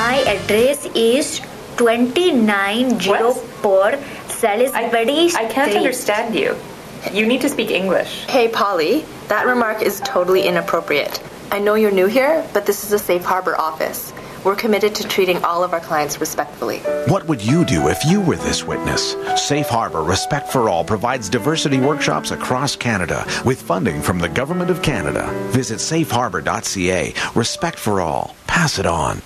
My address is 2904 Salisbury Street. I can't understand you. You need to speak English. Hey, Polly, that remark is totally inappropriate. I know you're new here, but this is a safe harbor office. We're committed to treating all of our clients respectfully. What would you do if you were this witness? Safe Harbor Respect for All provides diversity workshops across Canada with funding from the Government of Canada. Visit safeharbor.ca. Respect for all. Pass it on.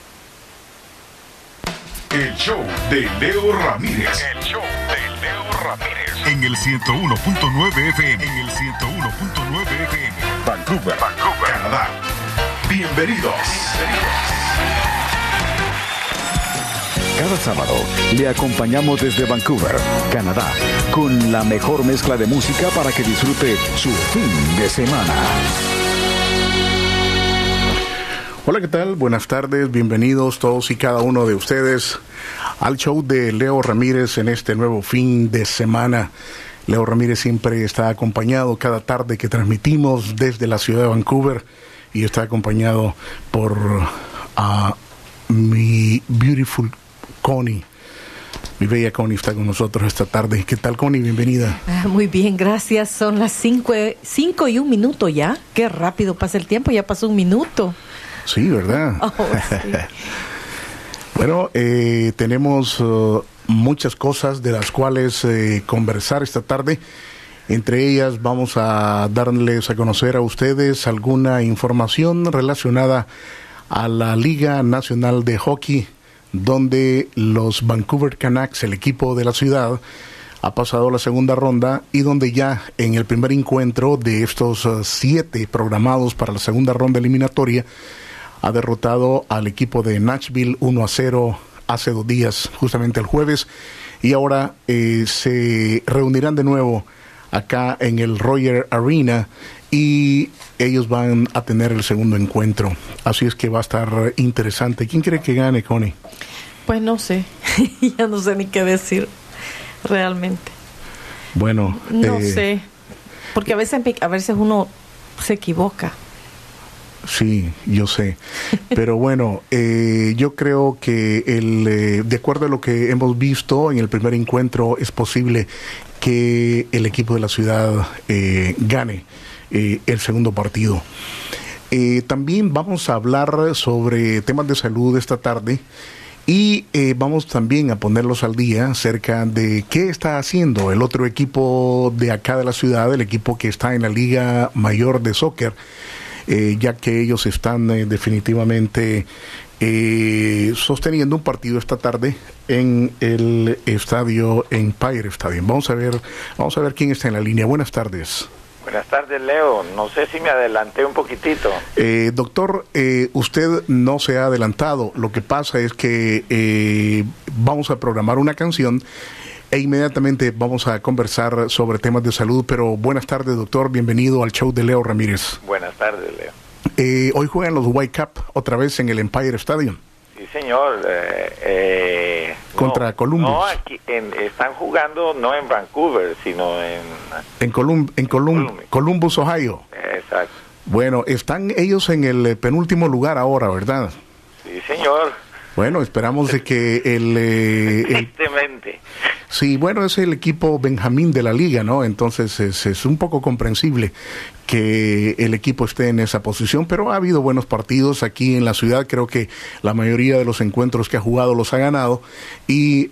El show de Leo Ramírez. El show de Leo Ramírez. En el 101.9 FM. En el 101.9 FM. Vancouver, Canadá. Bienvenidos. Cada sábado le acompañamos desde Vancouver, Canadá, con la mejor mezcla de música para que disfrute su fin de semana. Hola, ¿qué tal? Buenas tardes, bienvenidos todos y cada uno de ustedes al show de Leo Ramírez en este nuevo fin de semana. Leo Ramírez siempre está acompañado cada tarde que transmitimos desde la ciudad de Vancouver y está acompañado por mi beautiful Connie. Mi bella Connie está con nosotros esta tarde. ¿Qué tal, Connie? Bienvenida. Muy bien, gracias. Son las 5 y 1 minuto ya. Qué rápido pasa el tiempo, ya pasó 1 minuto. Sí, ¿verdad? Oh, sí. Bueno, tenemos muchas cosas de las cuales conversar esta tarde. Entre ellas vamos a darles a conocer a ustedes alguna información relacionada a la Liga Nacional de Hockey, donde los Vancouver Canucks, el equipo de la ciudad, ha pasado la segunda ronda y donde ya en el primer encuentro de estos 7 programados para la segunda ronda eliminatoria ha derrotado al equipo de Nashville 1-0 hace 2 días, justamente el jueves, y ahora se reunirán de nuevo acá en el Roger Arena y ellos van a tener el segundo encuentro. Así es que va a estar interesante. ¿Quién cree que gane, Connie? Pues no sé, ya no sé ni qué decir realmente. Bueno, no sé, porque a veces uno se equivoca. Sí, yo sé. Pero bueno, yo creo que de acuerdo a lo que hemos visto en el primer encuentro, es posible que el equipo de la ciudad gane el segundo partido. También vamos a hablar sobre temas de salud esta tarde y vamos también a ponerlos al día acerca de qué está haciendo el otro equipo de acá de la ciudad, el equipo que está en la Liga Mayor de Soccer, ya que ellos están definitivamente sosteniendo un partido esta tarde en el estadio Empire Stadium. Vamos a ver quién está en la línea. Buenas tardes. Buenas tardes, Leo. No sé si me adelanté un poquitito. Doctor, usted no se ha adelantado. Lo que pasa es que vamos a programar una canción e inmediatamente vamos a conversar sobre temas de salud. Pero buenas tardes, doctor. Bienvenido al show de Leo Ramírez. Buenas tardes, Leo. Hoy juegan los Whitecaps otra vez en el Empire Stadium. Sí, señor. Contra Columbus. No, aquí están jugando no en Vancouver, sino en Columbus, Ohio. Exacto. Bueno, están ellos en el penúltimo lugar ahora, ¿verdad? Sí, señor. Bueno, esperamos de que Tristemente. Sí, bueno, es el equipo Benjamín de la liga, ¿no? Entonces es un poco comprensible que el equipo esté en esa posición, pero ha habido buenos partidos aquí en la ciudad. Creo que la mayoría de los encuentros que ha jugado los ha ganado y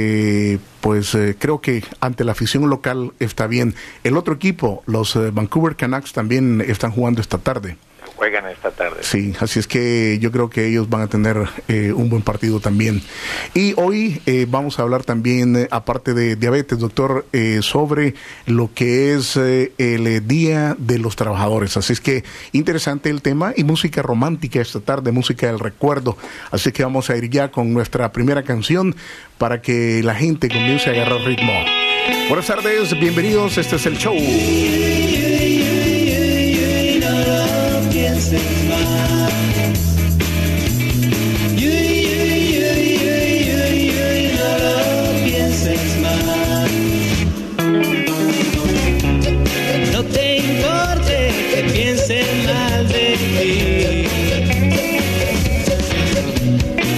creo que ante la afición local está bien. El otro equipo, los Vancouver Canucks, también están jugando esta tarde. Juegan esta tarde. Sí, así es que yo creo que ellos van a tener un buen partido también. Y hoy vamos a hablar también, aparte de diabetes, doctor, sobre lo que es el Día de los Trabajadores. Así es que interesante el tema y música romántica esta tarde, música del recuerdo. Así que vamos a ir ya con nuestra primera canción para que la gente comience a agarrar ritmo. Buenas tardes, bienvenidos, este es el show. No te importe que piensen mal de ti.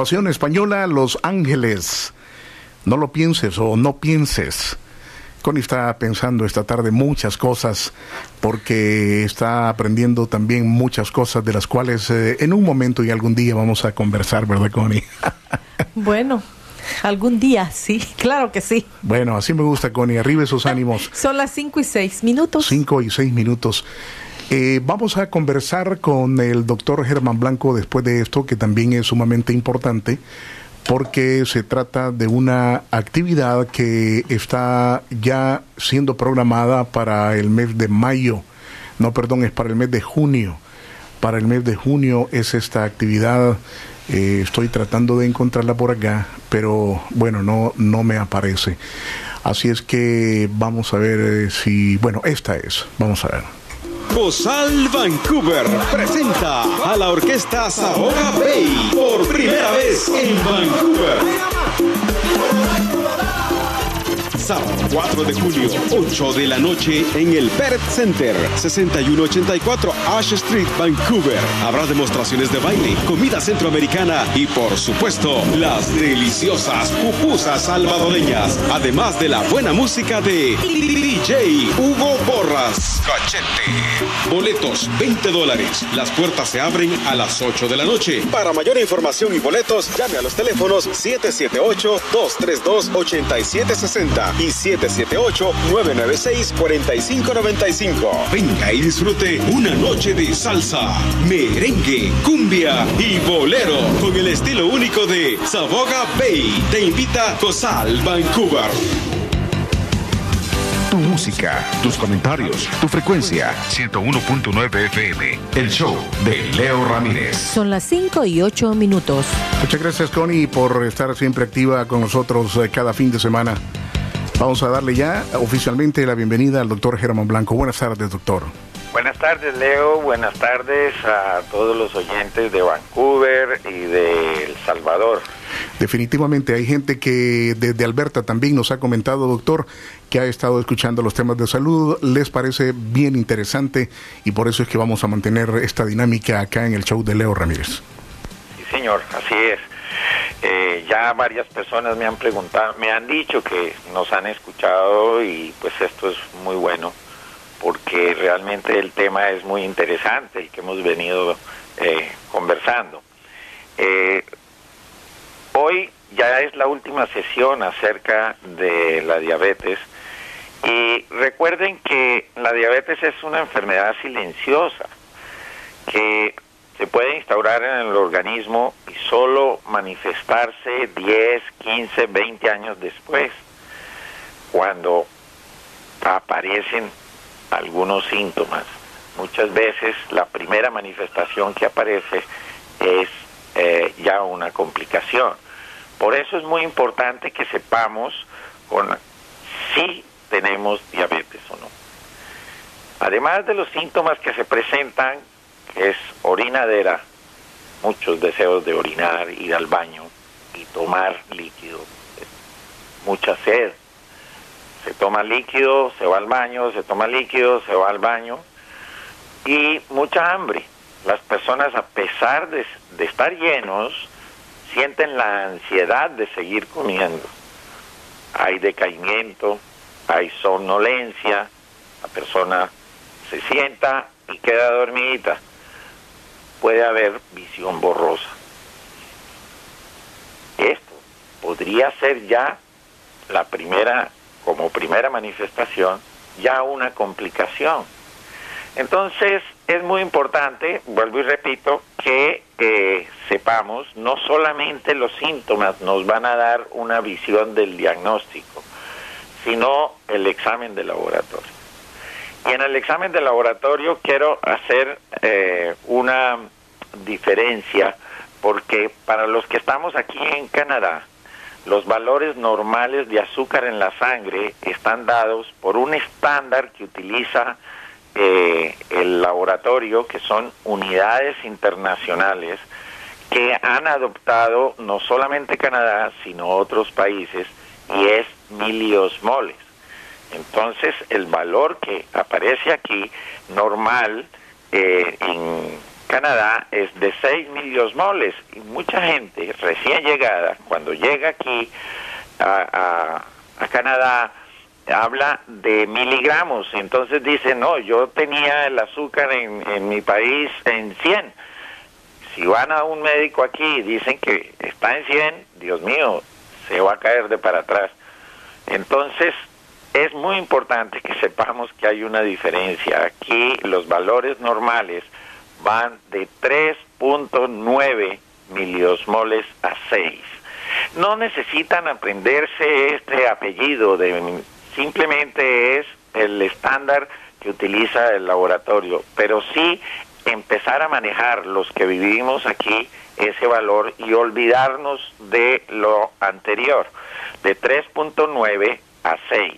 agrupación española Los Ángeles. No lo pienses o no pienses. Connie está pensando esta tarde muchas cosas porque está aprendiendo también muchas cosas de las cuales en un momento y algún día vamos a conversar, ¿verdad, Connie? Bueno, algún día, sí, claro que sí. Bueno, así me gusta, Connie, arriba esos ánimos. Son las 5:06. 5:06. Vamos a conversar con el doctor Germán Blanco después de esto, que también es sumamente importante, porque se trata de una actividad que está ya siendo programada para el mes de mayo. No, perdón, es para el mes de junio. Para el mes de junio es esta actividad. Estoy tratando de encontrarla por acá, pero bueno, no me aparece. Así es que vamos a ver si... Bueno, esta es. Vamos a ver. COSAL Vancouver presenta a la orquesta Saboga Bay por primera vez en Vancouver. Sábado 4 de julio, 8 de la noche en el Peret Center, 6184 Ash Street, Vancouver. Habrá demostraciones de baile, comida centroamericana y, por supuesto, las deliciosas pupusas salvadoreñas, además de la buena música de DJ Hugo Borras. Cachete. Boletos, $20. Las puertas se abren a las 8 de la noche. Para mayor información y boletos, llame a los teléfonos 778-232-8760 y 778-996-4595. Venga y disfrute una noche de salsa, merengue, cumbia y bolero con el estilo único de Saboga Bay. Te invita COSAL Vancouver. Tu música, tus comentarios, tu frecuencia, 101.9 FM. El show de Leo Ramírez. Son las 5:08. Muchas gracias, Connie, por estar siempre activa con nosotros cada fin de semana. Vamos a darle ya oficialmente la bienvenida al doctor Germán Blanco. Buenas tardes, doctor. Buenas tardes, Leo. Buenas tardes a todos los oyentes de Vancouver y de El Salvador. Definitivamente hay gente que desde Alberta también nos ha comentado, doctor, que ha estado escuchando los temas de salud, les parece bien interesante y por eso es que vamos a mantener esta dinámica acá en el show de Leo Ramírez. Sí, señor, así es. Ya varias personas me han preguntado, me han dicho que nos han escuchado y pues esto es muy bueno porque realmente el tema es muy interesante y que hemos venido conversando. Hoy ya es la última sesión acerca de la diabetes y recuerden que la diabetes es una enfermedad silenciosa que se puede instaurar en el organismo y solo manifestarse 10, 15, 20 años después, cuando aparecen algunos síntomas. Muchas veces la primera manifestación que aparece es ya una complicación. Por eso es muy importante que sepamos si tenemos diabetes o no. Además de los síntomas que se presentan, que es orinadera, muchos deseos de orinar, ir al baño y tomar líquido, mucha sed. Se toma líquido, se va al baño, se toma líquido, se va al baño y mucha hambre. Las personas, a pesar de estar llenos, sienten la ansiedad de seguir comiendo. Hay decaimiento, hay somnolencia, la persona se sienta y queda dormidita. Puede haber visión borrosa. Esto podría ser ya como primera manifestación, ya una complicación. Entonces es muy importante, vuelvo y repito, que sepamos, no solamente los síntomas nos van a dar una visión del diagnóstico, sino el examen de laboratorio. Y en el examen de laboratorio quiero hacer una diferencia, porque para los que estamos aquí en Canadá, los valores normales de azúcar en la sangre están dados por un estándar que utiliza el laboratorio, que son unidades internacionales que han adoptado no solamente Canadá, sino otros países, y es miliosmoles. Entonces, el valor que aparece aquí, normal, en Canadá es de 6 miliosmoles, y mucha gente recién llegada, cuando llega aquí a Canadá, habla de miligramos, entonces dice, no, yo tenía el azúcar en mi país en 100. Si van a un médico aquí y dicen que está en 100, Dios mío, se va a caer de para atrás. Entonces, es muy importante que sepamos que hay una diferencia. Aquí los valores normales van de 3.9 miliosmoles a 6. No necesitan aprenderse este apellido, simplemente es el estándar que utiliza el laboratorio, pero sí empezar a manejar los que vivimos aquí ese valor y olvidarnos de lo anterior, de 3.9 a 6.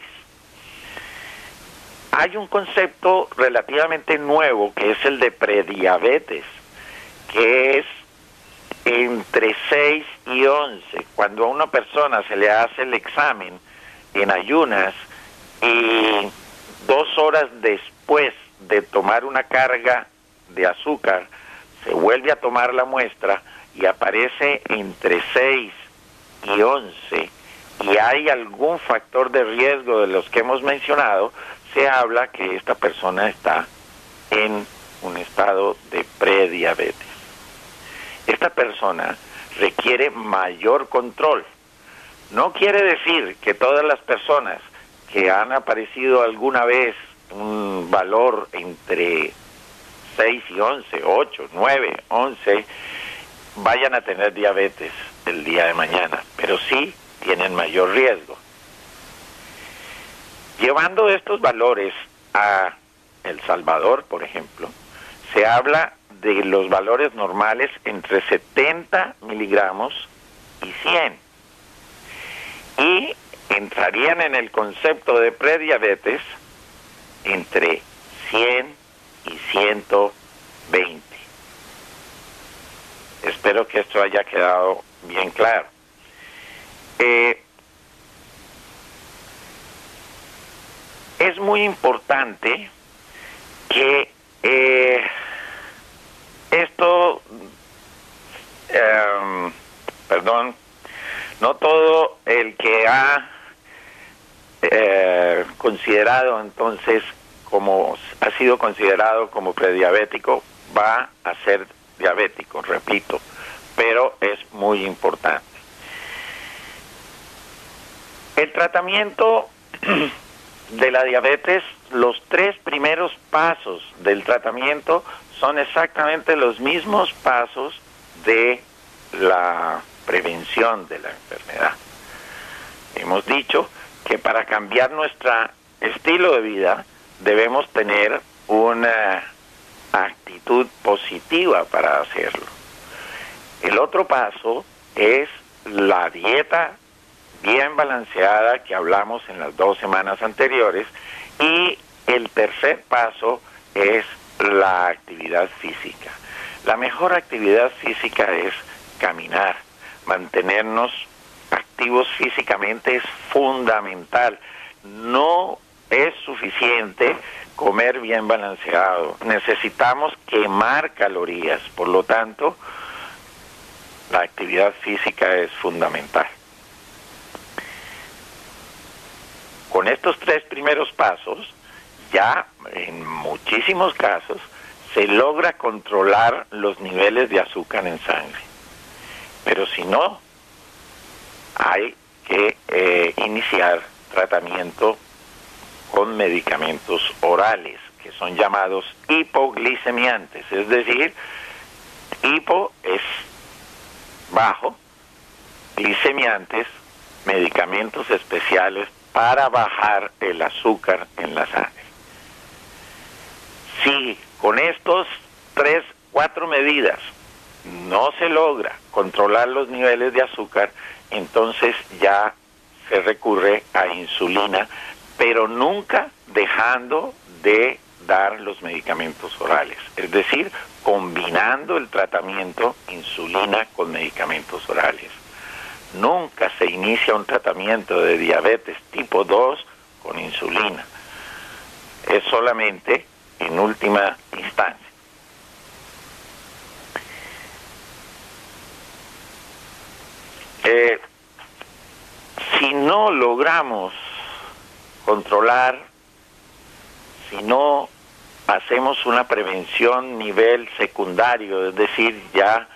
Hay un concepto relativamente nuevo que es el de prediabetes, que es entre 6 y 11. Cuando a una persona se le hace el examen en ayunas y 2 horas después de tomar una carga de azúcar, se vuelve a tomar la muestra y aparece entre 6 y 11 y hay algún factor de riesgo de los que hemos mencionado, se habla que esta persona está en un estado de prediabetes. Esta persona requiere mayor control. No quiere decir que todas las personas que han aparecido alguna vez un valor entre 6 y 11, 8, 9, 11, vayan a tener diabetes el día de mañana, pero sí tienen mayor riesgo. Llevando estos valores a El Salvador, por ejemplo, se habla de los valores normales entre 70 miligramos y 100. Y entrarían en el concepto de prediabetes entre 100 y 120. Espero que esto haya quedado bien claro. Es muy importante que no todo el que ha considerado entonces ha sido considerado como prediabético va a ser diabético, repito, pero es muy importante. El tratamiento de la diabetes, los 3 primeros pasos del tratamiento son exactamente los mismos pasos de la prevención de la enfermedad. Hemos dicho que para cambiar nuestro estilo de vida debemos tener una actitud positiva para hacerlo. El otro paso es la dieta bien balanceada que hablamos en las 2 semanas anteriores, y el tercer paso es la actividad física. La mejor actividad física es caminar, mantenernos activos físicamente es fundamental. No es suficiente comer bien balanceado, necesitamos quemar calorías, por lo tanto, la actividad física es fundamental. Con estos 3 primeros pasos, ya en muchísimos casos, se logra controlar los niveles de azúcar en sangre. Pero si no, hay que iniciar tratamiento con medicamentos orales, que son llamados hipoglicemiantes, es decir, hipo es bajo, glicemiantes, medicamentos especiales para bajar el azúcar en la sangre. Si con estos 4 medidas no se logra controlar los niveles de azúcar, entonces ya se recurre a insulina, pero nunca dejando de dar los medicamentos orales, es decir, combinando el tratamiento insulina con medicamentos orales. Nunca se inicia un tratamiento de diabetes tipo 2 con insulina. Es solamente en última instancia. si no logramos controlar, si no hacemos una prevención nivel secundario, es decir, ya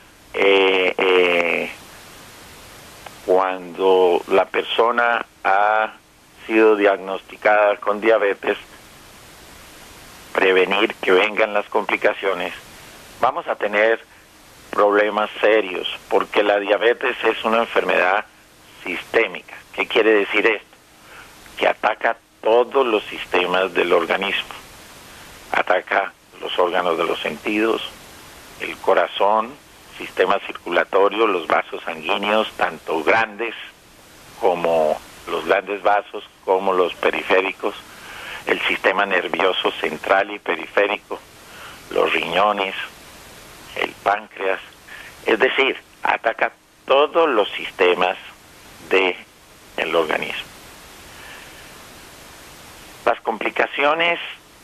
cuando la persona ha sido diagnosticada con diabetes, prevenir que vengan las complicaciones, vamos a tener problemas serios, porque la diabetes es una enfermedad sistémica. ¿Qué quiere decir esto? Que ataca todos los sistemas del organismo. Ataca los órganos de los sentidos, el corazón, sistema circulatorio, los vasos sanguíneos, tanto grandes como los grandes vasos, como los periféricos, el sistema nervioso central y periférico, los riñones, el páncreas, es decir, ataca todos los sistemas del organismo. Las complicaciones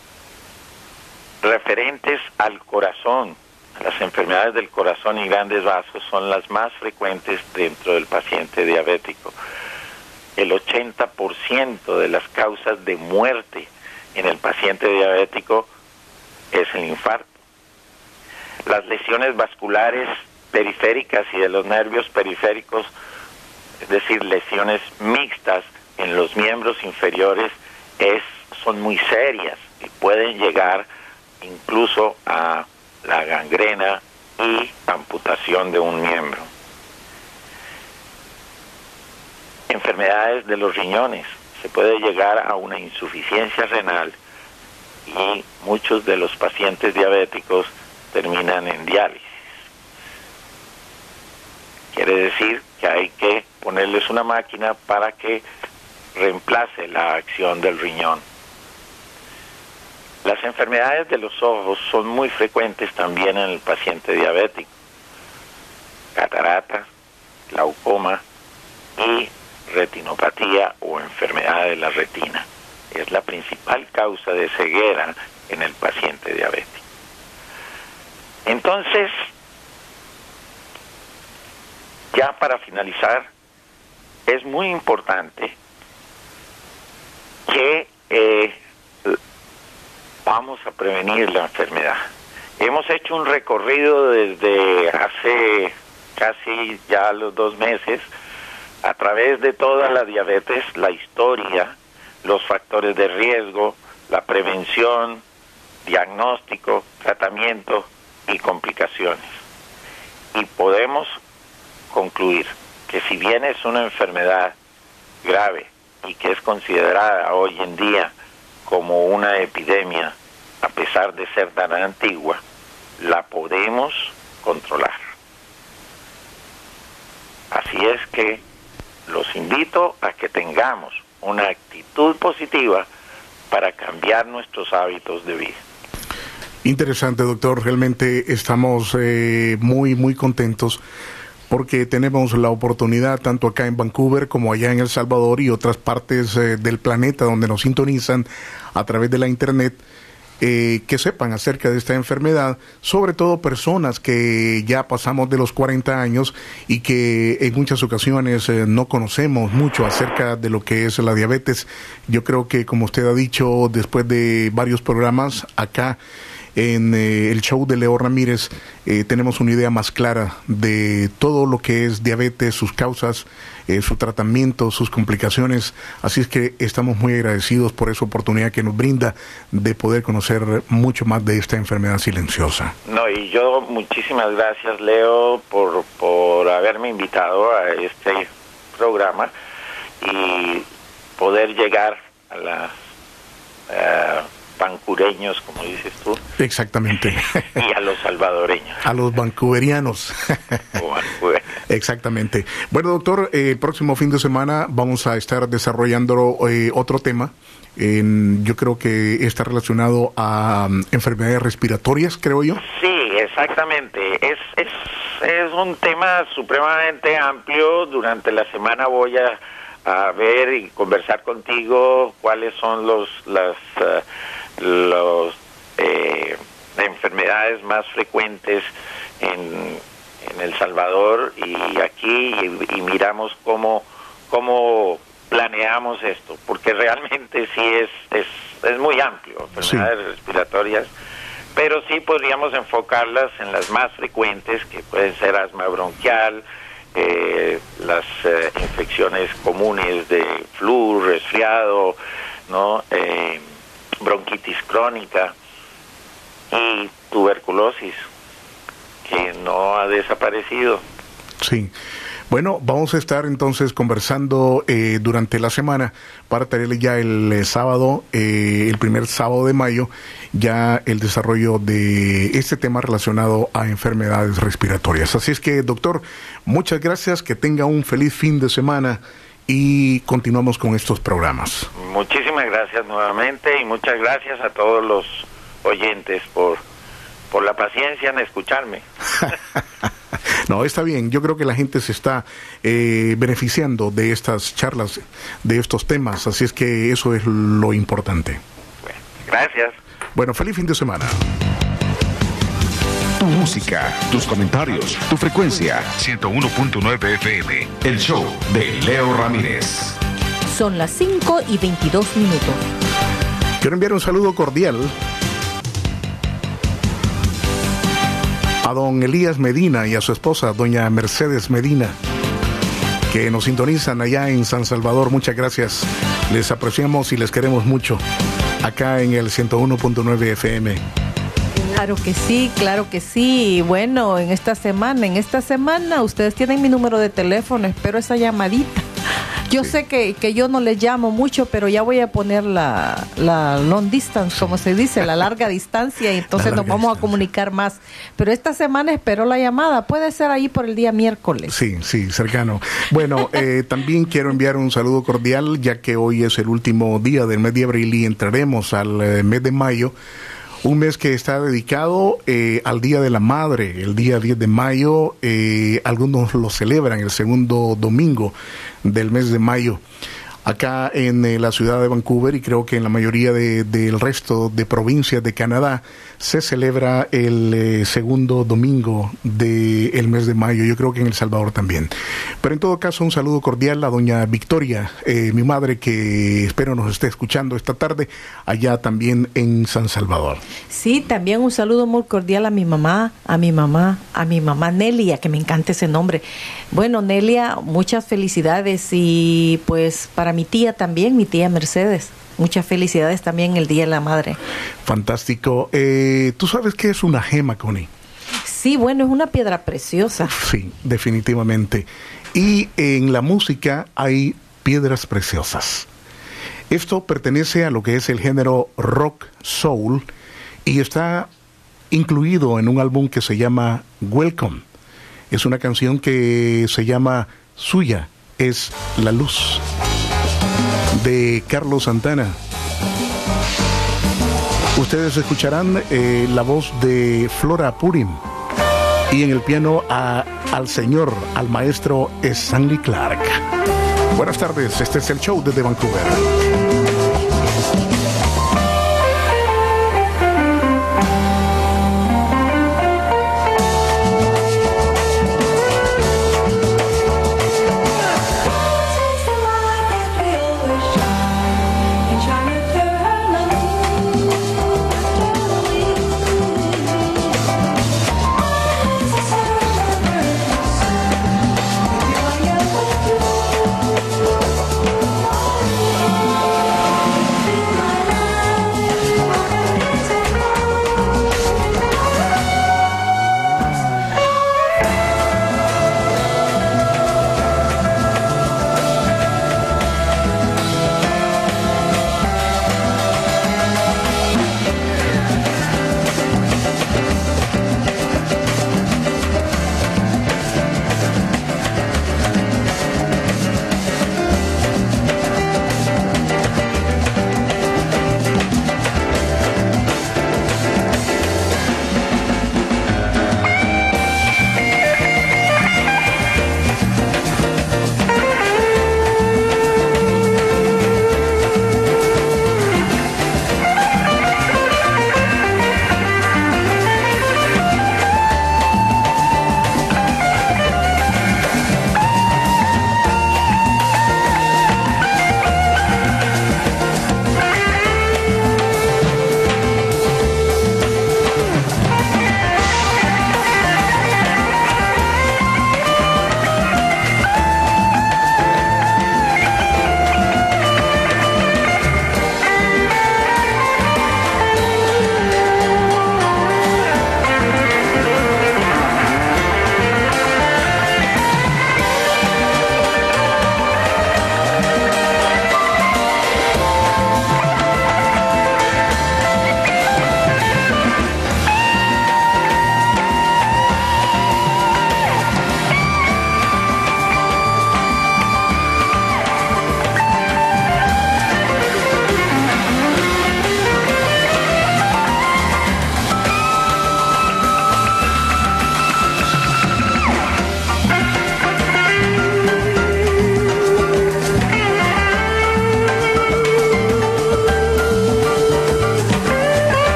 referentes al corazón, a las enfermedades del corazón y grandes vasos, son las más frecuentes dentro del paciente diabético. El 80% de las causas de muerte en el paciente diabético es el infarto. Las lesiones vasculares periféricas y de los nervios periféricos, es decir, lesiones mixtas en los miembros inferiores, son muy serias y pueden llegar incluso a la gangrena y amputación de un miembro. Enfermedades de los riñones, se puede llegar a una insuficiencia renal y muchos de los pacientes diabéticos terminan en diálisis. Quiere decir que hay que ponerles una máquina para que reemplace la acción del riñón. Las enfermedades de los ojos son muy frecuentes también en el paciente diabético. Catarata, glaucoma y retinopatía o enfermedad de la retina. Es la principal causa de ceguera en el paciente diabético. Entonces, ya para finalizar, es muy importante que vamos a prevenir la enfermedad. Hemos hecho un recorrido desde hace casi ya los 2 meses a través de toda la diabetes, la historia, los factores de riesgo, la prevención, diagnóstico, tratamiento y complicaciones. Y podemos concluir que si bien es una enfermedad grave y que es considerada hoy en día como una epidemia, a pesar de ser tan antigua, la podemos controlar. Así es que los invito a que tengamos una actitud positiva para cambiar nuestros hábitos de vida. Interesante, doctor. Realmente estamos muy contentos porque tenemos la oportunidad, tanto acá en Vancouver como allá en El Salvador y otras partes del planeta donde nos sintonizan a través de la internet, que sepan acerca de esta enfermedad, sobre todo personas que ya pasamos de los 40 años y que en muchas ocasiones no conocemos mucho acerca de lo que es la diabetes. Yo creo que, como usted ha dicho, después de varios programas acá en el show de Leo Ramírez, tenemos una idea más clara de todo lo que es diabetes, sus causas, su tratamiento, sus complicaciones. Así es que estamos muy agradecidos por esa oportunidad que nos brinda de poder conocer mucho más de esta enfermedad silenciosa. No, y yo muchísimas gracias, Leo, por haberme invitado a este programa y poder llegar a las vancureños, como dices tú. Exactamente. Y a los salvadoreños. A los vancouverrianos. Exactamente. Bueno, doctor, el próximo fin de semana vamos a estar desarrollando otro tema. Yo creo que está relacionado a enfermedades respiratorias, creo yo. Sí, exactamente. Es un tema supremamente amplio. Durante la semana voy a ver y conversar contigo cuáles son las enfermedades más frecuentes en en El Salvador y aquí y miramos cómo planeamos esto, porque realmente sí es muy amplio, enfermedades respiratorias, pero sí podríamos enfocarlas en las más frecuentes, que pueden ser asma bronquial, las infecciones comunes de flu, resfriado, ¿no? Bronquitis crónica y tuberculosis, que no ha desaparecido. Sí. Bueno, vamos a estar entonces conversando durante la semana para tener ya el sábado, el primer sábado de mayo, ya el desarrollo de este tema relacionado a enfermedades respiratorias. Así es que, doctor, muchas gracias, que tenga un feliz fin de semana y continuamos con estos programas. Muchísimas gracias nuevamente y muchas gracias a todos los oyentes por la paciencia en escucharme. No, está bien. Yo creo que la gente se está beneficiando de estas charlas, de estos temas. Así es que eso es lo importante. Bueno, gracias. Bueno, feliz fin de semana. Tu música, tus comentarios, tu frecuencia. 101.9 FM. El show de Leo Ramírez. Son las 5:22. Quiero enviar un saludo cordial a don Elías Medina y a su esposa, doña Mercedes Medina, que nos sintonizan allá en San Salvador. Muchas gracias. Les apreciamos y les queremos mucho acá en el 101.9 FM. Claro que sí, claro que sí. Bueno, en esta semana ustedes tienen mi número de teléfono, espero esa llamadita. Yo sé que yo no les llamo mucho, pero ya voy a poner la long distance, como se dice, la larga distancia, y entonces nos vamos a comunicar más. Pero esta semana espero la llamada, puede ser ahí por el día miércoles. Sí, cercano. Bueno, también quiero enviar un saludo cordial, ya que hoy es el último día del mes de abril y entraremos al mes de mayo. Un mes que está dedicado al Día de la Madre, el día 10 de mayo. Algunos lo celebran el segundo domingo del mes de mayo. Acá en la ciudad de Vancouver, y creo que en la mayoría del resto de provincias de Canadá, se celebra el segundo domingo del mes de mayo. Yo creo que en El Salvador también. Pero en todo caso, un saludo cordial a doña Victoria, mi madre, que espero nos esté escuchando esta tarde, allá también en San Salvador. Sí, también un saludo muy cordial a mi mamá Nelia, que me encanta ese nombre. Bueno, Nelia, muchas felicidades, y pues para mi tía también, mi tía Mercedes. Muchas felicidades también el Día de la Madre. Fantástico. ¿Tú sabes qué es una gema, Connie? Sí, bueno, es una piedra preciosa. Sí, definitivamente. Y en la música hay piedras preciosas. Esto pertenece a lo que es el género rock soul y está incluido en un álbum que se llama Welcome. Es una canción que se llama Suya es la luz, de Carlos Santana. Ustedes escucharán la voz de Flora Purim y en el piano al maestro Stanley Clark. Buenas tardes, este es el show desde Vancouver.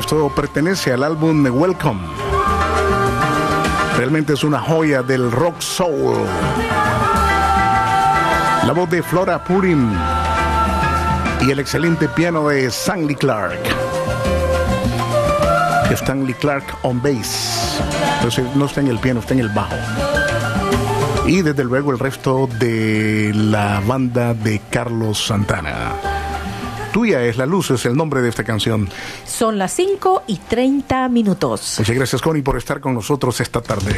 Esto pertenece al álbum Welcome. Realmente es una joya del rock soul. La voz de Flora Purim y el excelente piano de Stanley Clarke. Stanley Clarke on bass. Entonces no está en el piano, está en el bajo. Y desde luego el resto de la banda de Carlos Santana. Tuya es la luz, es el nombre de esta canción. Son las 5:30. Muchas gracias, Connie, por estar con nosotros esta tarde.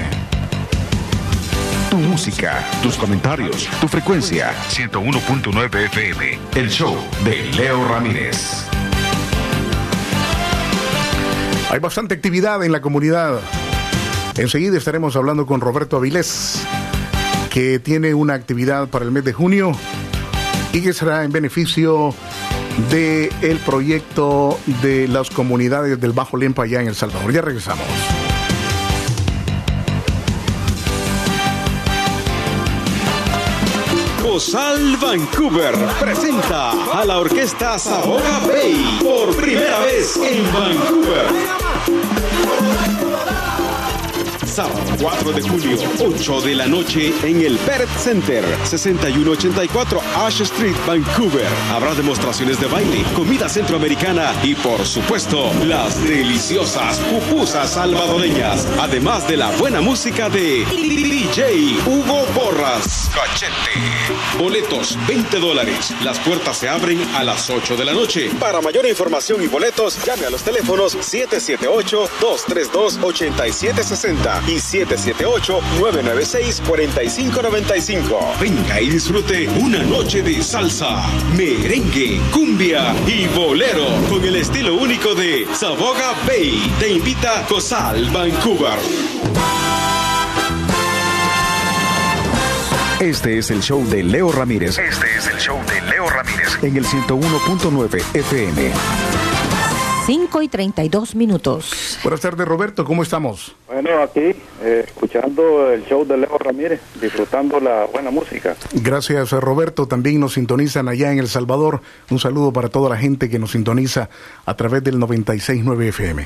Tu música, tus comentarios, tu frecuencia. 101.9 FM. El show de Leo Ramírez. Hay bastante actividad en la comunidad. Enseguida estaremos hablando con Roberto Avilés, que tiene una actividad para el mes de junio y que será en beneficio del proyecto de las comunidades del Bajo Lempa allá en El Salvador. Ya regresamos. COSAL Vancouver presenta a la orquesta Saboga Bay por primera vez en Vancouver. Sábado 4 de julio, 8 de la noche en el Peret Center, 6184 Ash Street, Vancouver. Habrá demostraciones de baile, comida centroamericana y, por supuesto, las deliciosas pupusas salvadoreñas. Además de la buena música de DJ Hugo Porras. Cachete. Boletos, $20. Las puertas se abren a las 8 de la noche. Para mayor información y boletos, llame a los teléfonos 778-232-8760. Y 778-996-4595. Venga y disfrute una noche de salsa, merengue, cumbia y bolero con el estilo único de Saboga Bay. Te invita COSAL Vancouver. Este es el show de Leo Ramírez. En el 101.9 FM. 5:32. Buenas tardes, Roberto, ¿cómo estamos? Bueno, aquí, escuchando el show de Leo Ramírez, disfrutando la buena música. Gracias, Roberto. También nos sintonizan allá en El Salvador. Un saludo para toda la gente que nos sintoniza a través del 96.9 FM.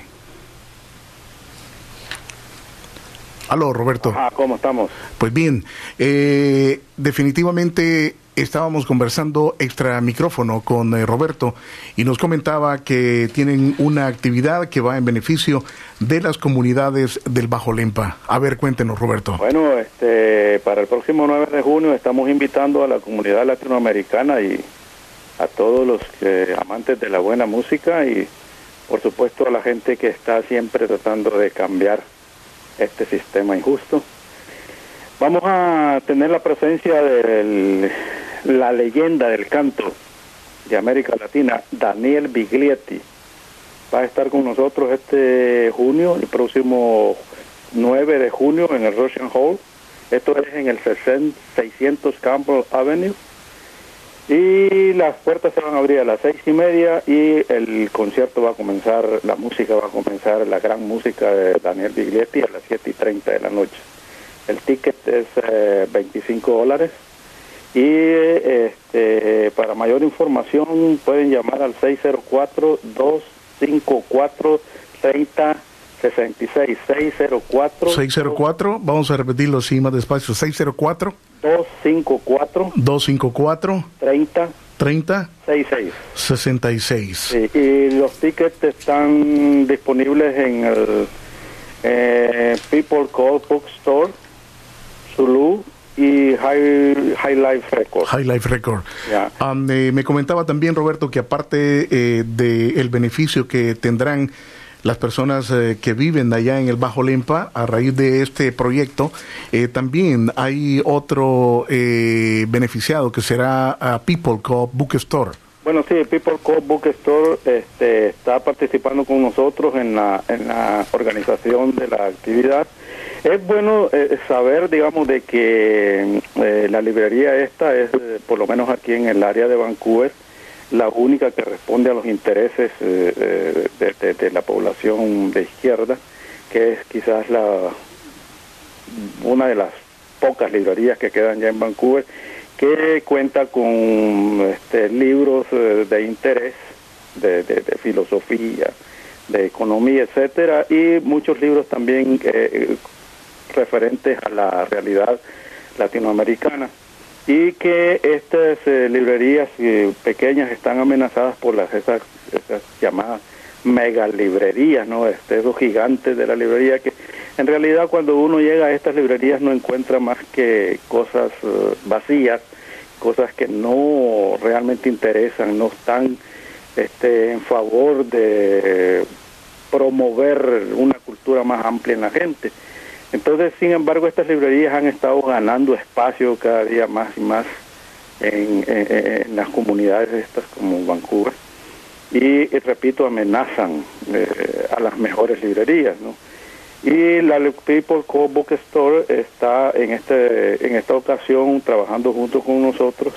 Aló, Roberto. ¿Cómo estamos? Pues bien, definitivamente estábamos conversando extra micrófono con Roberto y nos comentaba que tienen una actividad que va en beneficio de las comunidades del Bajo Lempa. A ver, cuéntenos, Roberto. Bueno, para el próximo 9 de junio estamos invitando a la comunidad latinoamericana y a todos los amantes de la buena música y, por supuesto, a la gente que está siempre tratando de cambiar este sistema injusto. Vamos a tener la presencia de la leyenda del canto de América Latina, Daniel Biglietti. Va a estar con nosotros este junio, el próximo 9 de junio en el Russian Hall. Esto es en el 600 Campbell Avenue. Y las puertas se van a abrir a las 6:30 y el concierto va a comenzar, la música va a comenzar, la gran música de Daniel Biglietti a las 7:30 de la noche. El ticket es $25 y para mayor información pueden llamar al 604-254-3066. 604, vamos a repetirlo así más despacio. 604 254 30 66. Sí, y los tickets están disponibles en el People Call Bookstore, Zulu y High Life Record. High Life Record. Yeah. Me comentaba también, Roberto, que aparte del beneficio que tendrán las personas que viven allá en el Bajo Lempa a raíz de este proyecto, también hay otro beneficiado que será People Co. Bookstore. Bueno, sí, People Co. Bookstore está participando con nosotros en la organización de la actividad. Es bueno saber, digamos, de que la librería esta es, por lo menos aquí en el área de Vancouver, la única que responde a los intereses de la población de izquierda, que es quizás una de las pocas librerías que quedan ya en Vancouver, que cuenta con libros de interés, de filosofía, de economía, etcétera, y muchos libros también referentes a la realidad latinoamericana, y que estas librerías pequeñas están amenazadas por esas llamadas mega librerías, ¿no? Esos gigantes de la librería, que en realidad cuando uno llega a estas librerías no encuentra más que cosas vacías, cosas que no realmente interesan, no están en favor de promover una cultura más amplia en la gente. Entonces, sin embargo, estas librerías han estado ganando espacio cada día más y más en las comunidades estas como Vancouver, y repito, amenazan a las mejores librerías, ¿no? Y la People Call Bookstore está en esta ocasión trabajando junto con nosotros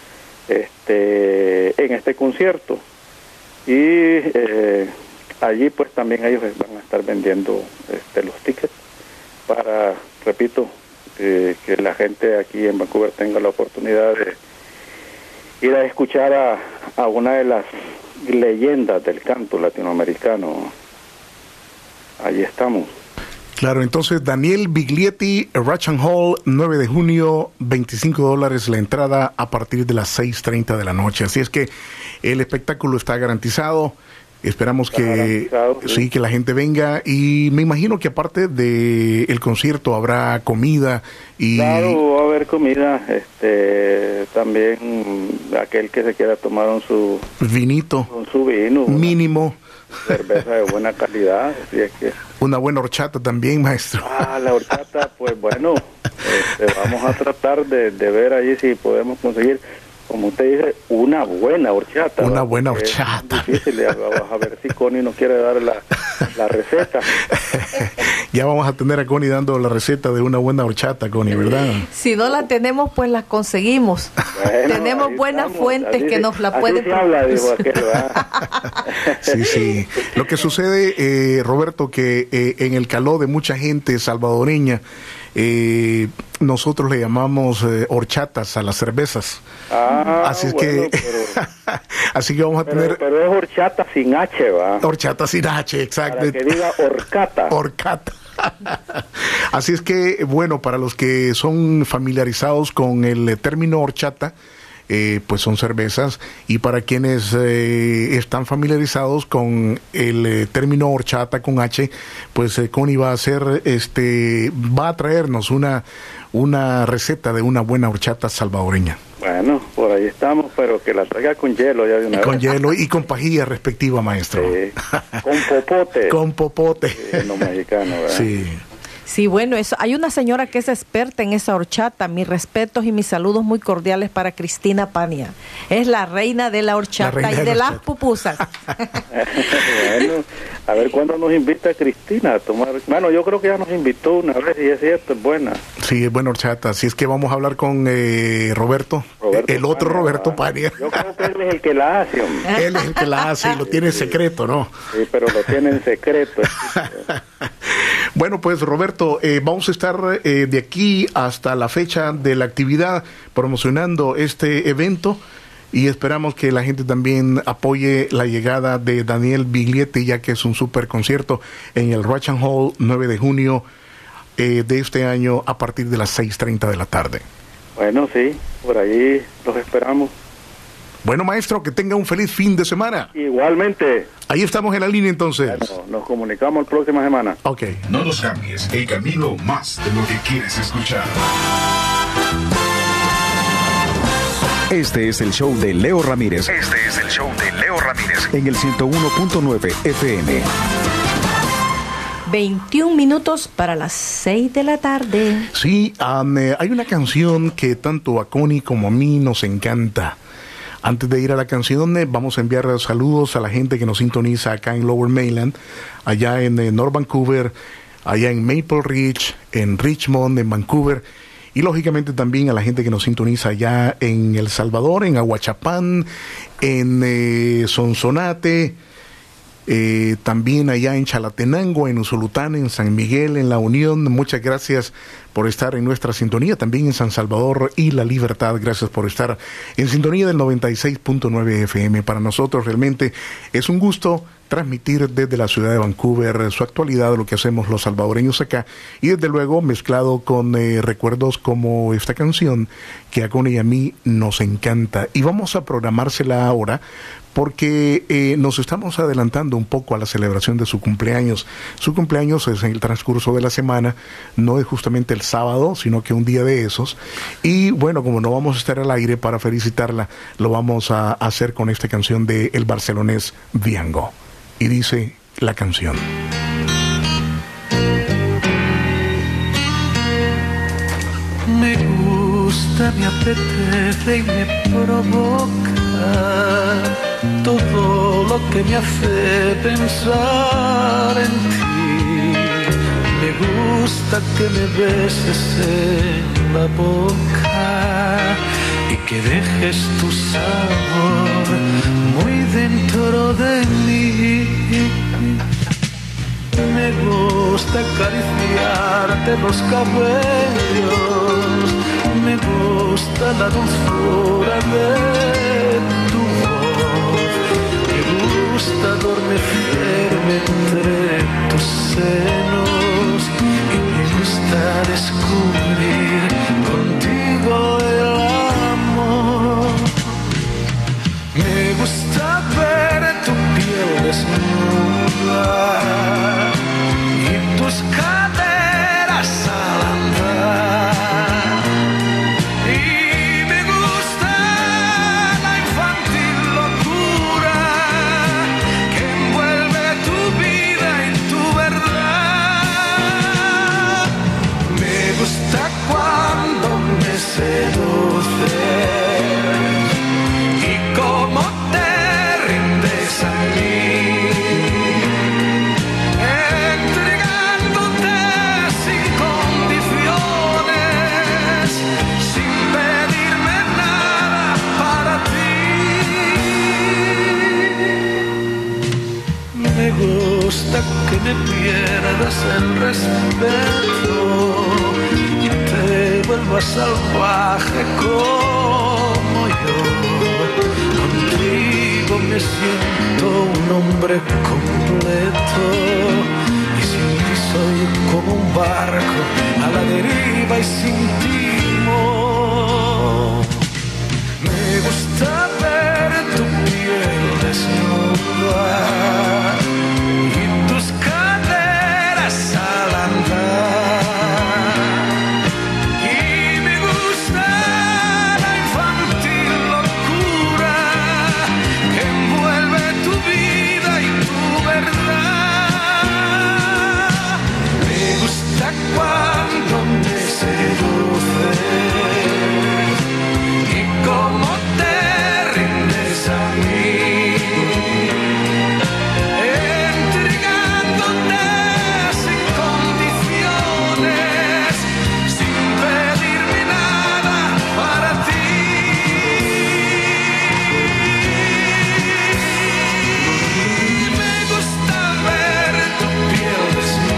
en este concierto, y allí pues también ellos van a estar vendiendo los tickets para, repito, que la gente aquí en Vancouver tenga la oportunidad de ir a escuchar a una de las leyendas del canto latinoamericano. Allí estamos. Claro, entonces Daniel Biglietti, Rachan Hall, 9 de junio, $25 la entrada a partir de las 6:30 de la noche. Así es que el espectáculo está garantizado. Esperamos que sí, que la gente venga, y me imagino que aparte de el concierto habrá comida y claro, va a haber comida, también aquel que se quiera tomar su vinito, con su vino mínimo, cerveza de buena calidad, así es que una buena horchata también, maestro. La horchata, pues bueno, vamos a tratar de ver allí si podemos conseguir, como usted dice, una buena horchata. Una buena horchata. Es difícil, vamos a ver si Connie nos quiere dar la receta. Ya vamos a tener a Connie dando la receta de una buena horchata, Connie, ¿verdad? Si no la tenemos, pues la conseguimos. Bueno, tenemos buenas fuentes que nos la pueden... Así se habla, dijo aquel, Sí. Lo que sucede, Roberto, que en el calor de mucha gente salvadoreña, nosotros le llamamos horchatas a las cervezas. Así es bueno, que así que vamos a tener, pero es horchata sin H, ¿va? Horchata sin H, exacto. Para que diga horcata. Horcata. Así es que, bueno, para los que son familiarizados con el término horchata, pues son cervezas, y para quienes están familiarizados con el término horchata con H, pues Connie va a traernos una receta de una buena horchata salvadoreña. Bueno, por ahí estamos, pero que la traiga con hielo ya de una vez. Con hielo y con pajilla respectiva, maestro. Sí. Con popote. Con popote. Sí, no mexicano, ¿verdad? Sí. Sí, bueno, hay una señora que es experta en esa horchata. Mis respetos y mis saludos muy cordiales para Cristina Pania. Es la reina de la horchata y de las pupusas. Bueno, a ver cuándo nos invita Cristina a tomar. Bueno, yo creo que ya nos invitó una vez, y es cierto, es buena. Sí, es buena horchata. Así es que vamos a hablar con Roberto, el otro Pania, Roberto Pania. Yo creo que él es el que la hace, hombre. Él es el que la hace y lo tiene en secreto, ¿no? Sí, pero lo tiene en secreto. Bueno, pues Roberto, vamos a estar de aquí hasta la fecha de la actividad promocionando este evento, y esperamos que la gente también apoye la llegada de Daniel Biglietti, ya que es un super concierto en el Rachan Hall, 9 de junio de este año, a partir de las 6:30 de la tarde. Bueno, sí, por ahí los esperamos. Bueno, maestro, que tenga un feliz fin de semana. Igualmente. Ahí estamos en la línea, entonces. Bueno, nos comunicamos la próxima semana. Ok. No nos cambies, el camino más de lo que quieres escuchar. Este es el show de Leo Ramírez. En el 101.9 FM. 21 minutos para las 6 de la tarde. Sí, hay una canción que tanto a Connie como a mí nos encanta. Antes de ir a la canción, vamos a enviar saludos a la gente que nos sintoniza acá en Lower Mainland, allá en North Vancouver, allá en Maple Ridge, en Richmond, en Vancouver, y lógicamente también a la gente que nos sintoniza allá en El Salvador, en Aguachapán, en Sonsonate, también allá en Chalatenango, en Usulután, en San Miguel, en La Unión. Muchas gracias por estar en nuestra sintonía, también en San Salvador y La Libertad. Gracias por estar en sintonía del 96.9 FM. Para nosotros realmente es un gusto transmitir desde la ciudad de Vancouver su actualidad, lo que hacemos los salvadoreños acá, y desde luego mezclado con recuerdos como esta canción que a Connie y a mí nos encanta. Y vamos a programársela ahora porque nos estamos adelantando un poco a la celebración de su cumpleaños. Su cumpleaños es en el transcurso de la semana, no es justamente el sábado, sino que un día de esos. Y bueno, como no vamos a estar al aire para felicitarla, lo vamos a hacer con esta canción de el barcelonés Viango. Y dice la canción: me gusta, me apetece y me provoca todo lo que me hace pensar en ti. Me gusta que me beses en la boca y que dejes tu sabor muy dentro de mí. Me gusta acariciarte los cabellos, me gusta la dulzura de tu voz, me gusta adormecerme entre tus senos y me gusta descubrir contigo el amor. Me gusta ver tu piel desnuda y tus caderas al andar. Y me gusta la infantil locura que envuelve tu vida y tu verdad. Me gusta cuando me seduces y cómo te rindes a mí, entregándote sin condiciones, sin pedirme nada para ti. Me gusta que me pierdas el respeto y te vuelvas salvaje como yo. Contigo me siento un hombre completo y sin ti soy como un barco a la deriva y sin timón. Me gusta ver tu piel desnuda y tus caderas al andar. Y me gusta la infantil locura que envuelve tu vida y tu verdad. Me gusta cuando me seduces y cómo te rindes a mí, entregándote sin condiciones, sin pedirme nada para ti. Me gusta ver tu piel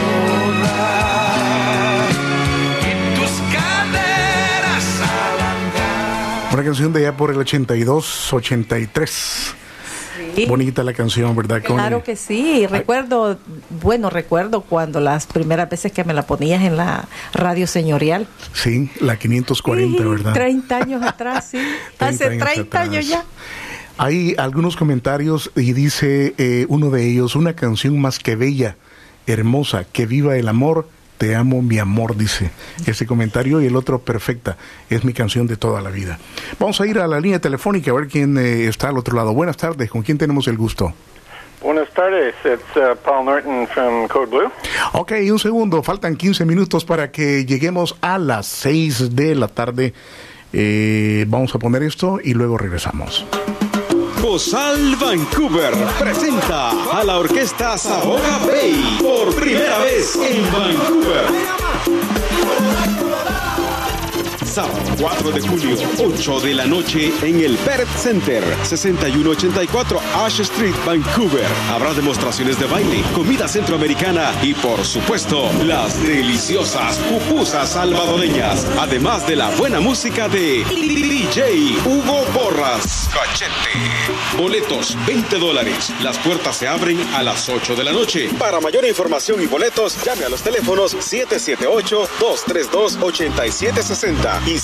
desnuda y tus caderas al andar. una canción de allá por el 82, 83. Sí. Bonita la canción, ¿verdad, Connie? Claro que sí. Recuerdo cuando las primeras veces que me la ponías en la radio señorial. Sí, la 540, Sí, ¿verdad? 30 años atrás, sí. Hace 30 años ya. Hay algunos comentarios y dice uno de ellos: una canción más que bella, hermosa, que viva el amor, te amo mi amor, dice ese comentario. Y el otro: perfecta, es mi canción de toda la vida. Vamos a ir a la línea telefónica a ver quién está al otro lado. Buenas tardes, ¿con quién tenemos el gusto? Buenas tardes, it's Paul Norton from Code Blue. Ok, un segundo, faltan 15 minutos para que lleguemos a las 6 de la tarde. Vamos a poner esto y luego regresamos. Cosal Vancouver presenta a la orquesta Saboga Bay por primera vez en Vancouver. Sábado 4 de julio, 8 de la noche en el Peret Center, 6184 Ash Street, Vancouver. Habrá demostraciones de baile, comida centroamericana y, por supuesto, las deliciosas pupusas salvadoreñas. Además de la buena música de DJ Hugo Porras. Cachete. Boletos, $20. Las puertas se abren a las 8 de la noche. Para mayor información y boletos, llame a los teléfonos 778-232-8760 y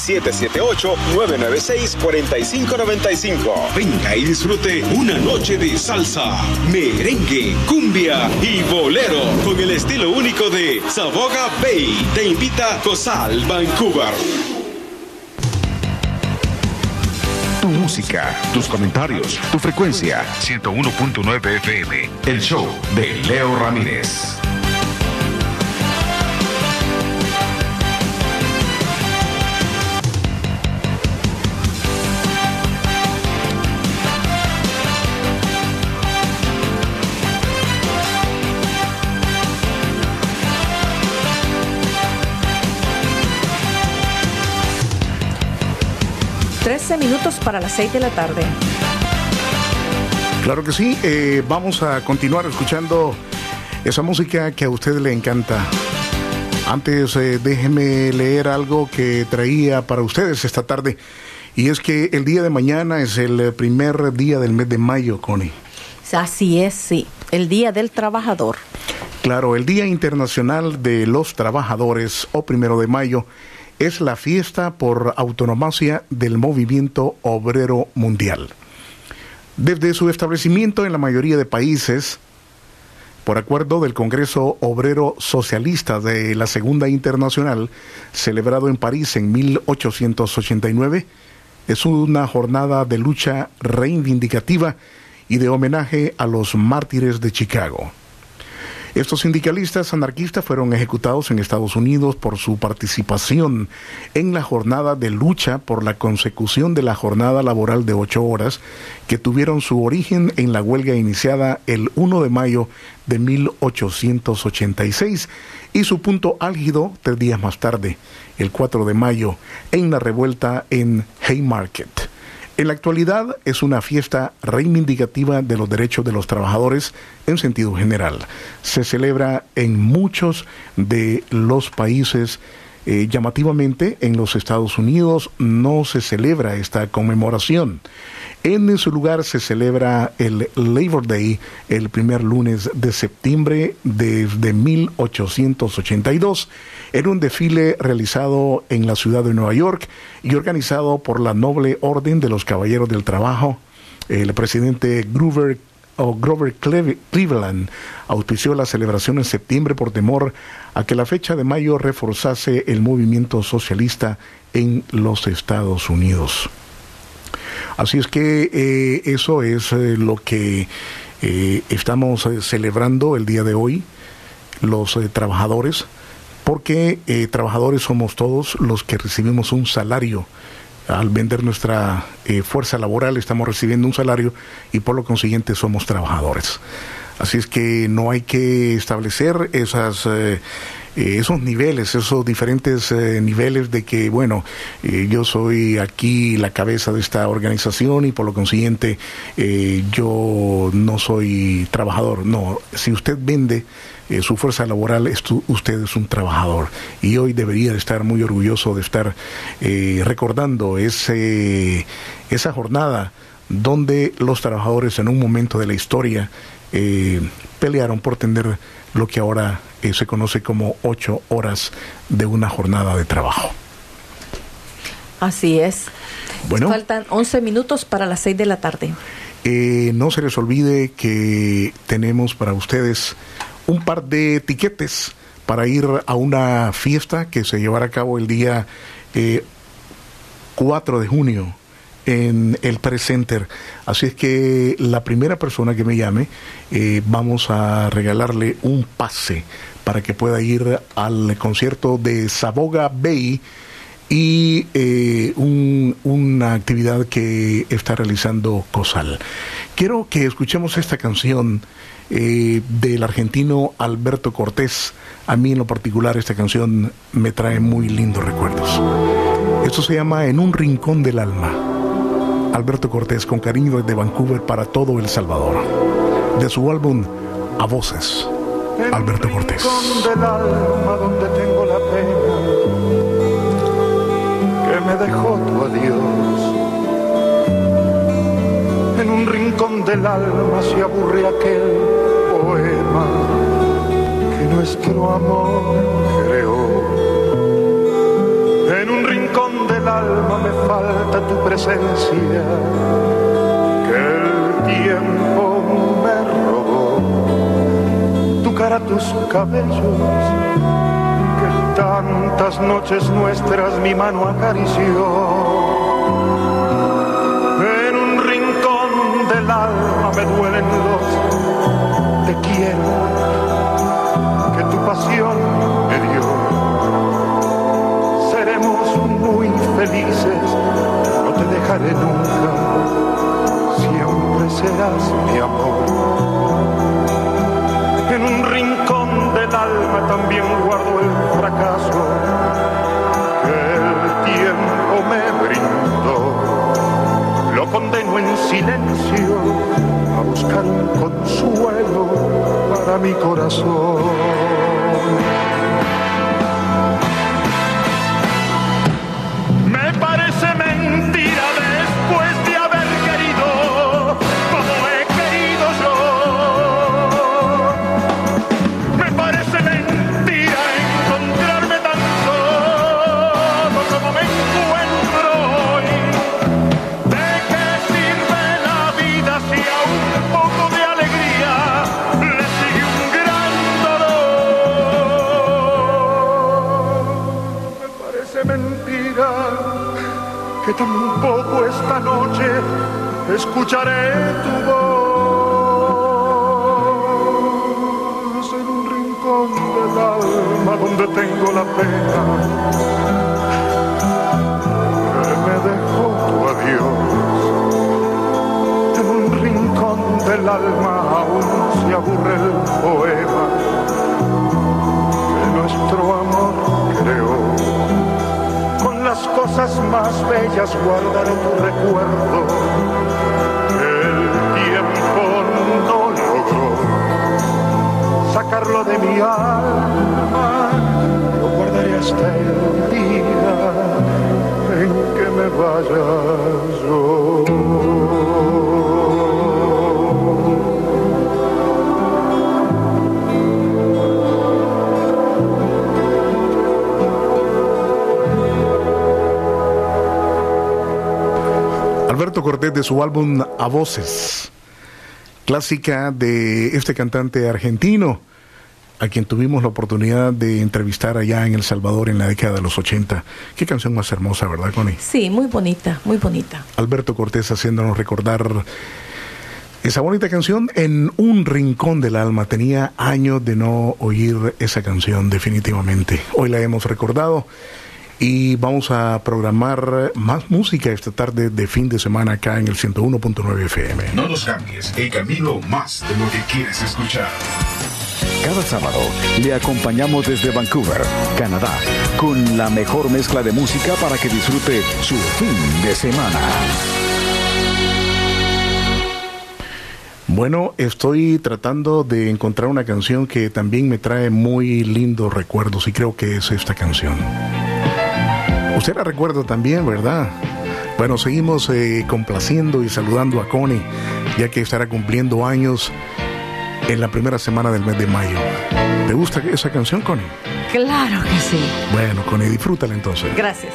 778-996-4595. Venga y disfrute una noche de salsa, merengue, cumbia y bolero con el estilo único de Saboga Bay. Te invita Cosal, Vancouver. Tu música, tus comentarios, tu frecuencia. 101.9 FM. El show de Leo Ramírez. Minutos para las 6 de la tarde. Claro que sí, vamos a continuar escuchando esa música que a usted le encanta. Antes déjeme leer algo que traía para ustedes esta tarde, y es que el día de mañana es el primer día del mes de mayo, Connie. Así es, sí, el Día del Trabajador. Claro, el Día Internacional de los Trabajadores, o 1 de mayo, es la fiesta por autonomía del movimiento obrero mundial. Desde su establecimiento en la mayoría de países, por acuerdo del Congreso Obrero Socialista de la Segunda Internacional, celebrado en París en 1889, es una jornada de lucha reivindicativa y de homenaje a los mártires de Chicago. Estos sindicalistas anarquistas fueron ejecutados en Estados Unidos por su participación en la jornada de lucha por la consecución de la jornada laboral de 8 horas, que tuvieron su origen en la huelga iniciada el 1 de mayo de 1886 y su punto álgido 3 días más tarde, el 4 de mayo, en la revuelta en Haymarket. En la actualidad es una fiesta reivindicativa de los derechos de los trabajadores en sentido general. Se celebra en muchos de los países. Llamativamente, en los Estados Unidos no se celebra esta conmemoración. En su lugar se celebra el Labor Day el primer lunes de septiembre desde 1882, en un desfile realizado en la ciudad de Nueva York y organizado por la Noble Orden de los Caballeros del Trabajo. El presidente Grover Cleveland auspició la celebración en septiembre por temor a que la fecha de mayo reforzase el movimiento socialista en los Estados Unidos. Así es que eso es lo que estamos celebrando el día de hoy, los trabajadores, porque trabajadores somos todos los que recibimos un salario. Al vender nuestra fuerza laboral estamos recibiendo un salario y por lo consiguiente somos trabajadores. Así es que no hay que establecer esos niveles, esos diferentes niveles de que, bueno, yo soy aquí la cabeza de esta organización y por lo consiguiente yo no soy trabajador. No, si usted vende su fuerza laboral, usted es un trabajador. Y hoy debería de estar muy orgulloso de estar recordando esa jornada donde los trabajadores en un momento de la historia pelearon por tener lo que ahora se conoce como 8 horas de una jornada de trabajo. Así es. Bueno, faltan 11 minutos para las 6 de la tarde. No se les olvide que tenemos para ustedes un par de tiquetes para ir a una fiesta que se llevará a cabo el día 4 de junio en el Peret Center. Así es que la primera persona que me llame, vamos a regalarle un pase para que pueda ir al concierto de Saboga Bay y una actividad que está realizando COSAL. Quiero que escuchemos esta canción del argentino Alberto Cortés. A mí en lo particular esta canción me trae muy lindos recuerdos. Esto se llama En un rincón del alma. Alberto Cortés, con cariño desde Vancouver para todo El Salvador. De su álbum A Voces, Alberto Cortés. En un rincón del alma donde tengo la pena que me dejó tu adiós. En un rincón del alma se aburre aquel poema que nuestro amor creó. En un rincón del alma me falta tu presencia que el tiempo me robó. Tu cara, tus cabellos que tantas noches nuestras mi mano acarició. En un rincón del alma me duelen los te quiero que tu pasión me dio. Seremos muy felices, no te dejaré nunca, siempre serás mi amor. En un rincón del alma también guardo el fracaso que el tiempo me brindó. Lo condeno en silencio a buscar un consuelo para mi corazón. Me parece mentira después de haber querido como he querido yo. Me parece mentira encontrarme tan solo como me encuentro hoy. ¿De qué sirve la vida si a un poco de alegría le sigue un gran dolor? Me parece mentira que tampoco esta noche escucharé tu voz. En un rincón del alma donde tengo la pena que me dejó tu adiós. En un rincón del alma aún se aburre el poema que nuestro amor creó. Las cosas más bellas guardaré tu recuerdo que el tiempo no logró sacarlo de mi alma. Lo guardaré hasta el día en que me vaya yo. Alberto Cortés, de su álbum A Voces, clásica de este cantante argentino, a quien tuvimos la oportunidad de entrevistar allá en El Salvador en la década de los 80. Qué canción más hermosa, ¿verdad, Connie? Sí, muy bonita, muy bonita. Alberto Cortés haciéndonos recordar esa bonita canción, En un rincón del alma. Tenía años de no oír esa canción, definitivamente. Hoy la hemos recordado. Y vamos a programar más música esta tarde de fin de semana acá en el 101.9 FM. No nos cambies, el camino más de lo que quieres escuchar. Cada sábado le acompañamos desde Vancouver, Canadá, con la mejor mezcla de música para que disfrute su fin de semana. Bueno, estoy tratando de encontrar una canción que también me trae muy lindos recuerdos y creo que es esta canción. Usted la recuerda también, ¿verdad? Bueno, seguimos complaciendo y saludando a Connie, ya que estará cumpliendo años en la primera semana del mes de mayo. ¿Te gusta esa canción, Connie? Claro que sí. Bueno, Connie, disfrútala entonces. Gracias.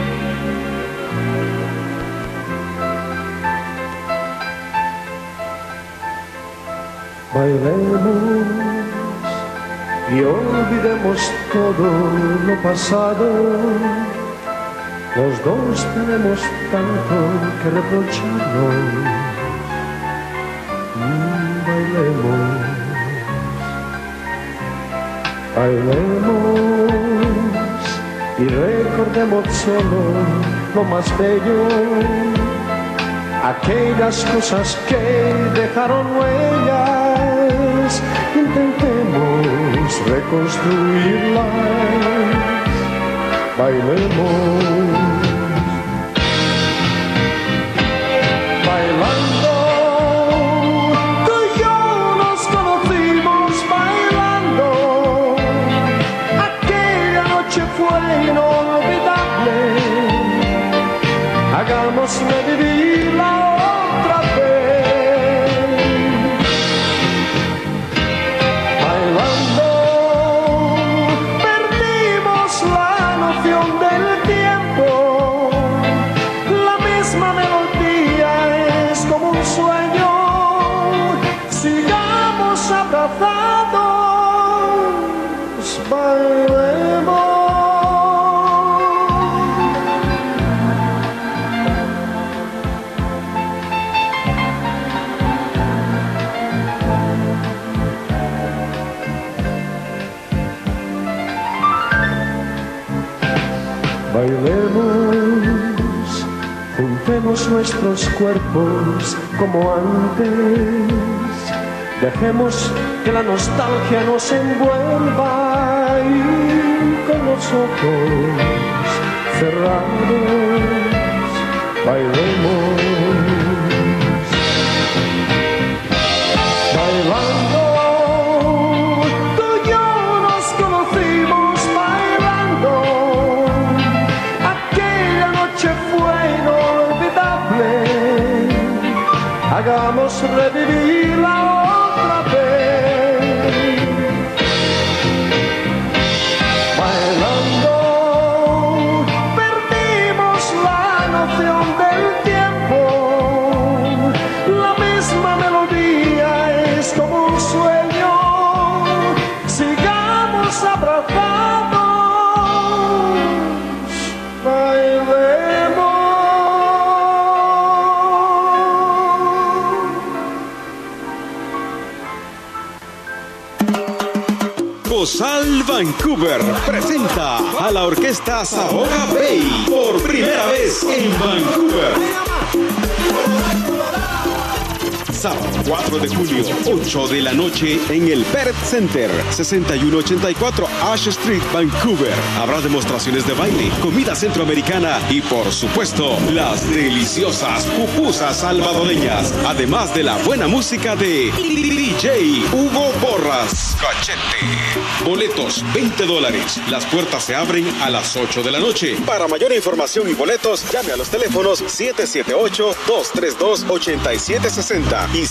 Bailemos y olvidemos todo lo pasado. Los dos tenemos tanto que reprocharnos. Bailemos, bailemos y recordemos solo lo más bello, aquellas cosas que dejaron huellas. Intentemos reconstruirlas. Bailemos. hagamos revivir la otra vez. Bailando perdimos la noción del tiempo, la misma melodía es como un sueño, sigamos abrazados, bailemos. Bailemos, juntemos nuestros cuerpos como antes, dejemos que la nostalgia nos envuelva y con los ojos cerrados bailemos. Bailando, tú y yo nos conocimos bailando. Fue inolvidable, hagamos revivir la otra vez. Bailando perdimos la noción del tiempo, la misma melodía es como un sueño, sigamos abrazados, bailemos. COSAL Vancouver presenta a la orquesta Saboga Bay por primera vez en Vancouver. Sábado 4 de julio, 8 de la noche en el Peret Center, 6184 Ash Street, Vancouver. Habrá demostraciones de baile, comida centroamericana y, por supuesto, las deliciosas pupusas salvadoreñas. Además de la buena música de DJ Hugo Borras. Cachete. Boletos, $20. Las puertas se abren a las 8 de la noche. Para mayor información y boletos, llame a los teléfonos 778-232-8760. Y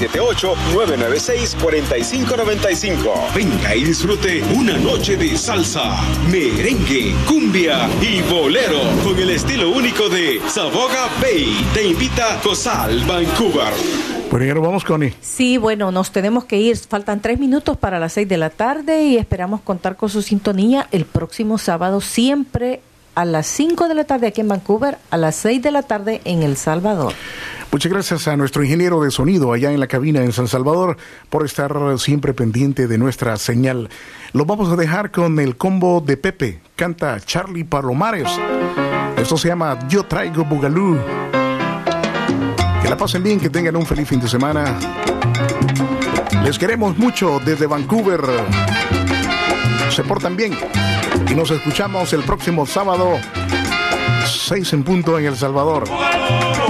778-996-4595. Venga y disfrute una noche de salsa, merengue, cumbia y bolero con el estilo único de Saboga Bay. Te invita COSAL Vancouver. Bueno, ya nos vamos, Connie. Sí, bueno, nos tenemos que ir. Faltan 3 minutos para las 6 de la tarde y esperamos contar con su sintonía el próximo sábado, siempre a las 5 de la tarde aquí en Vancouver, a las 6 de la tarde en El Salvador. Muchas gracias a nuestro ingeniero de sonido allá en la cabina en San Salvador por estar siempre pendiente de nuestra señal. Lo vamos a dejar con el combo de Pepe. Canta Charlie Palomares. Esto se llama Yo Traigo Bugalú. Que la pasen bien, que tengan un feliz fin de semana. Les queremos mucho desde Vancouver. Se portan bien. Y nos escuchamos el próximo sábado, 6 en punto en El Salvador.